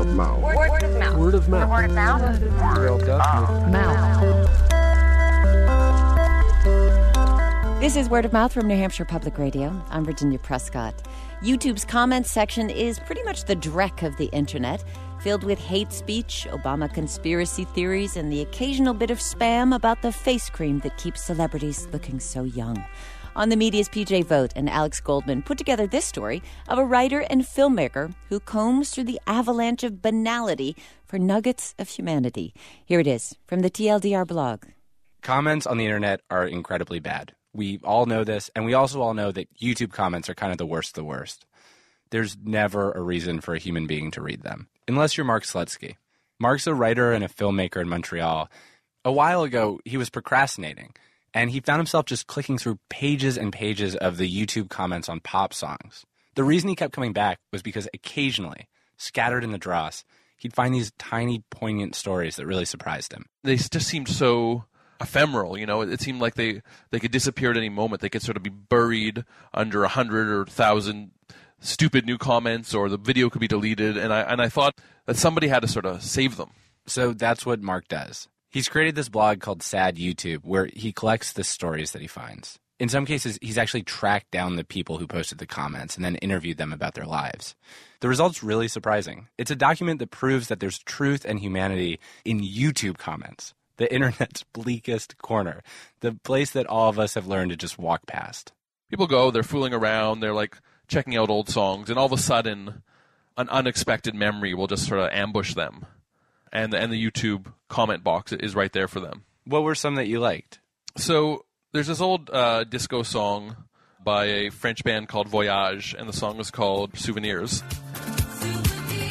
of mouth. Word of mouth. Word of mouth. Word of mouth. Word of mouth. This is Word of Mouth from New Hampshire Public Radio. I'm Virginia Prescott. YouTube's comments section is pretty much the dreck of the internet, filled with hate speech, Obama conspiracy theories, and the occasional bit of spam about the face cream that keeps celebrities looking so young. On the media's PJ Vogt and Alex Goldman put together this story of a writer and filmmaker who combs through the avalanche of banality for nuggets of humanity. Here it is from the TLDR blog. Comments on the internet are incredibly bad. We all know this, and we also all know that YouTube comments are kind of the worst of the worst. There's never a reason for a human being to read them, unless you're Mark Slutsky. Mark's a writer and a filmmaker in Montreal. A while ago, he was procrastinating, and he found himself just clicking through pages and pages of the YouTube comments on pop songs. The reason he kept coming back was because occasionally, scattered in the dross, he'd find these tiny, poignant stories that really surprised him. They just seemed so ephemeral, you know. It seemed like they could disappear at any moment. They could sort of be buried under 100 or 1,000 stupid new comments, or the video could be deleted, and I thought that somebody had to sort of save them. So that's what Mark does. He's created this blog called Sad YouTube, where he collects the stories that he finds. In some cases, he's actually tracked down the people who posted the comments and then interviewed them about their lives. The result's really surprising. It's a document that proves that there's truth and humanity in YouTube comments, the internet's bleakest corner, the place that all of us have learned to just walk past. People go, they're fooling around, they're like checking out old songs, and all of a sudden, an unexpected memory will just sort of ambush them. And the YouTube comment box is right there for them. What were some that you liked? So there's this old disco song by a French band called Voyage, and the song is called Souvenirs.